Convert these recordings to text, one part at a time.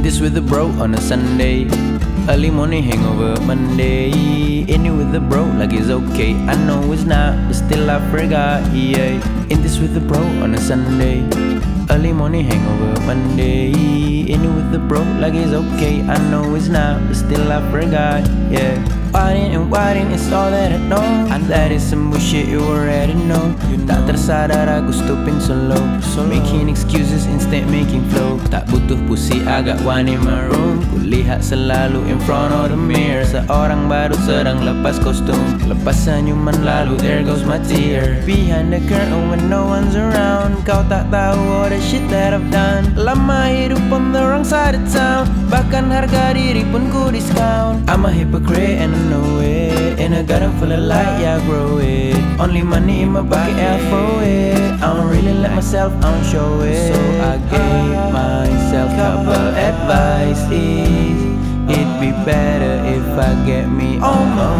this with the bro on a Sunday. Early morning hangover Monday. In it with the bro like it's okay. I know it's not, but still I forgot. Yeah. In this with the bro on a Sunday. Early morning hangover Monday. In it with the bro like it's okay. I know it's not, but still I forgot. Yeah. Why it's all that I know. And that is some bullshit you already know. Tak tersadar aku stopping so low. Making excuses instead making flow. Tak butuh pussy, I got one in my room. Kulihat selalu in front of the mirror. Seorang baru sedang lepas kostum. Lepas senyuman lalu there goes my tear. Behind the curtain when no one's around. Kau tak tahu all the shit that I've done. Lama hidup on the wrong side of town. Bahkan harga diri pun ku discount. I'm a hypocrite and I know it. In a garden full of light, yeah I grow it. Only money in my pocket, yeah I throw it. I don't really let myself, I don't show it. So I gave myself couple advices. It'd be better if I get me on my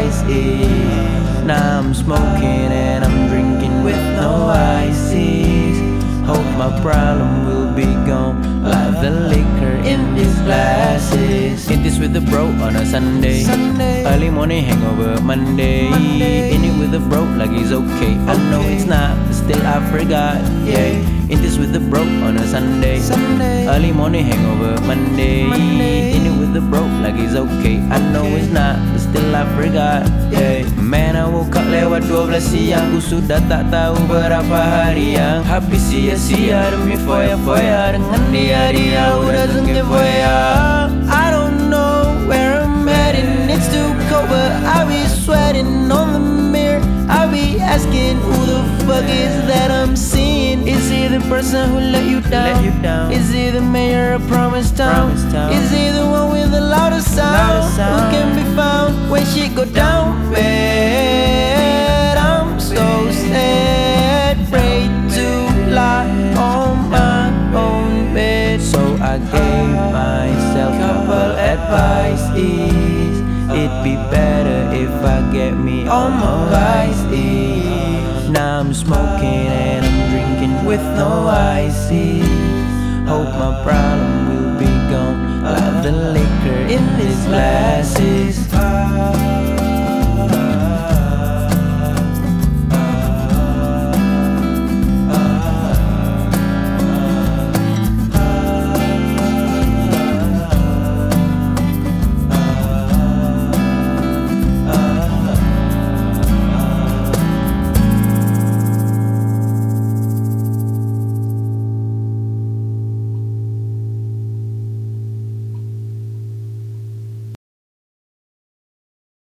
vices. Now I'm smoking and I'm drinking with no ices. Hope my problem will be gone like the liquor in these glasses. Hit this with the bro on a Sunday. Early morning hangover Monday. In it with the bro like it's okay. I know it's not, but still I forgot. Yeah. In this with the bro on a Sunday. Early morning hangover Monday. In it with the bro like it's okay. I know it's not, but still I forgot. Yeah. Man, I woke up lewat 12 siang. Ku sudah tak tahu berapa hari yang habis sia-sia demi foya-foya. Dengan dia udah sengke foya. I don't know where I'm heading. It's too cold but I be sweating on the mirror. I be asking who the fuck is that I'm seeing. Is he the person who let you down? Is he the mayor of Promise Town? Is he the one with the loudest sound? Who can be found when shit go down bad? I'm so sad, afraid to lie on my own bed. So I gave myself couple advices. It'd be better if I get me on my vices. Now I'm smoking and I'm drinking with no ices. Hope my problem will be gone like the liquor in these glasses.